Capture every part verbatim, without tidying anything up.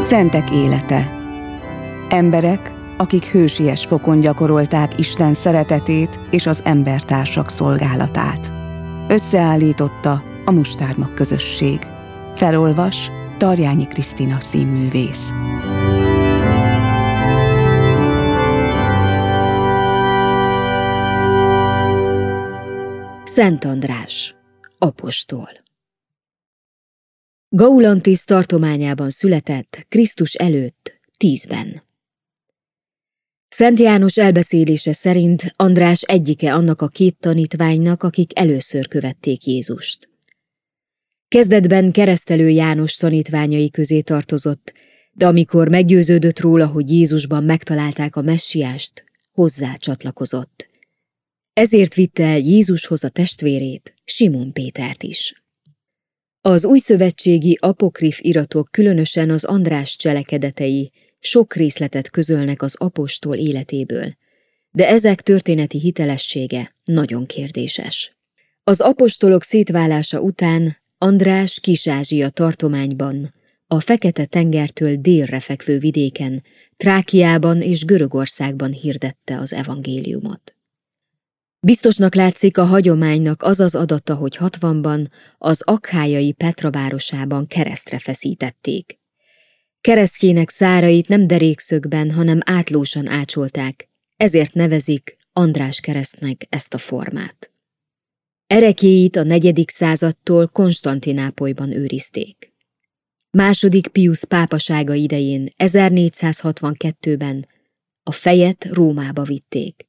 Szentek élete. Emberek, akik hősies fokon gyakorolták Isten szeretetét és az embertársak szolgálatát. Összeállította a Mustármag közösség. Felolvas Tarjányi Krisztina színművész. Szent András, apostol. Gaulantis tartományában született Krisztus előtt tízben. Szent János elbeszélése szerint András egyike annak a két tanítványnak, akik először követték Jézust. Kezdetben Keresztelő János tanítványai közé tartozott, de amikor meggyőződött róla, hogy Jézusban megtalálták a messiást, hozzá csatlakozott. Ezért vitte el Jézushoz a testvérét, Simon Pétert is. Az újszövetségi apokrif iratok, különösen az András cselekedetei sok részletet közölnek az apostol életéből, de ezek történeti hitelessége nagyon kérdéses. Az apostolok szétválása után András Kis-Ázsia tartományban, a Fekete-tengertől délre fekvő vidéken, Trákiában és Görögországban hirdette az evangéliumot. Biztosnak látszik a hagyománynak az az adata, hogy hatvanban az akhájai Petra városában keresztre feszítették. Keresztjének szárait nem derékszögben, hanem átlósan ácsolták, ezért nevezik András keresztnek ezt a formát. Ereklyéit a negyedik századtól Konstantinápolyban őrizték. Második Piusz pápasága idején, ezernégyszázhatvankettőben a fejet Rómába vitték.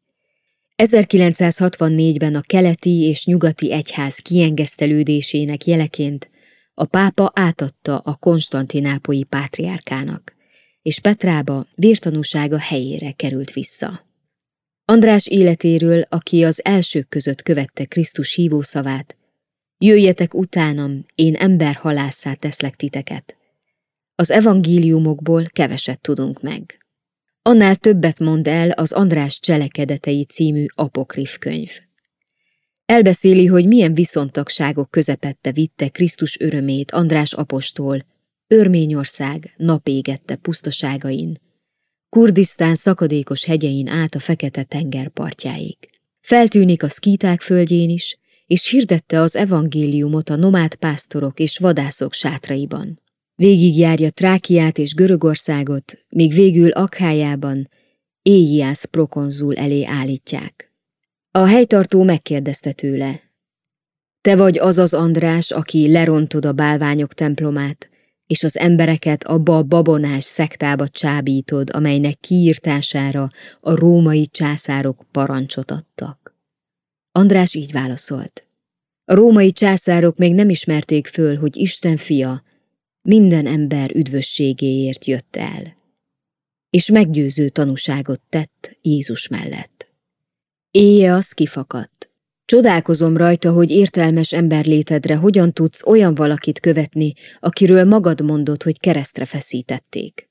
ezerkilencszázhatvannégyben a keleti és nyugati egyház kiengesztelődésének jeleként a pápa átadta a konstantinápolyi pátriárkának, és Petrába vértanúsága helyére került vissza. András életéről, aki az elsők között követte Krisztus hívószavát, jöjjetek utánam, én emberhalásszá teszlek titeket. Az evangéliumokból keveset tudunk meg. Annál többet mond el az András cselekedetei című apokrif könyv. Elbeszéli, hogy milyen viszontagságok közepette vitte Krisztus örömét András apostol Örményország napégette pusztaságain, Kurdisztán szakadékos hegyein át a Fekete-tenger partjáig. Feltűnik a szkíták földjén is, és hirdette az evangéliumot a nomád pásztorok és vadászok sátraiban. Végigjárja Trákiát és Görögországot, míg végül Akhájában Éiász prokonzul elé állítják. A helytartó megkérdezte tőle: te vagy az az András, aki lerontod a bálványok templomát, és az embereket abba a babonás szektába csábítod, amelynek kiírtására a római császárok parancsot adtak? András így válaszolt: a római császárok még nem ismerték föl, hogy Isten fia minden ember üdvösségéért jött el, és meggyőző tanúságot tett Jézus mellett. Éje az kifakadt. Csodálkozom rajta, hogy értelmes emberlétedre hogyan tudsz olyan valakit követni, akiről magad mondod, hogy keresztre feszítették.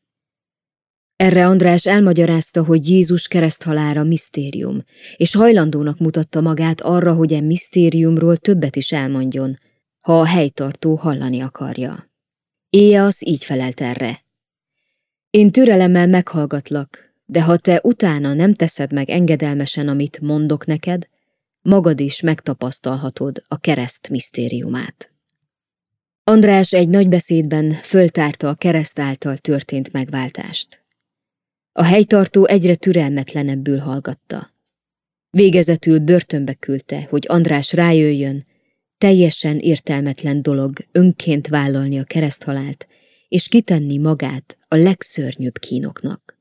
Erre András elmagyarázta, hogy Jézus kereszthalála misztérium, és hajlandónak mutatta magát arra, hogy e misztériumról többet is elmondjon, ha a helytartó hallani akarja. Éjasz így felelt erre: én türelemmel meghallgatlak, de ha te utána nem teszed meg engedelmesen, amit mondok neked, magad is megtapasztalhatod a kereszt misztériumát. András egy nagy beszédben föltárta a kereszt által történt megváltást. A helytartó egyre türelmetlenebbül hallgatta. Végezetül börtönbe küldte, hogy András rájöjjön, teljesen értelmetlen dolog önként vállalni a kereszthalált, és kitenni magát a legszörnyűbb kínoknak.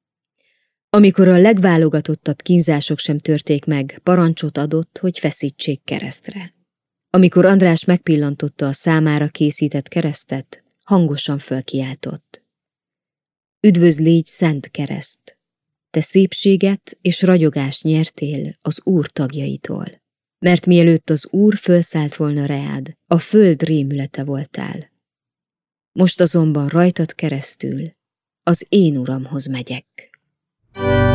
Amikor a legválogatottabb kínzások sem törték meg, parancsot adott, hogy feszítsék keresztre. Amikor András megpillantotta a számára készített keresztet, hangosan fölkiáltott: üdvözlégy szent kereszt! Te szépséget és ragyogást nyertél az Úr tagjaitól, mert mielőtt az Úr fölszállt volna reád, a föld rémülete voltál. Most azonban rajtad keresztül az én Uramhoz megyek.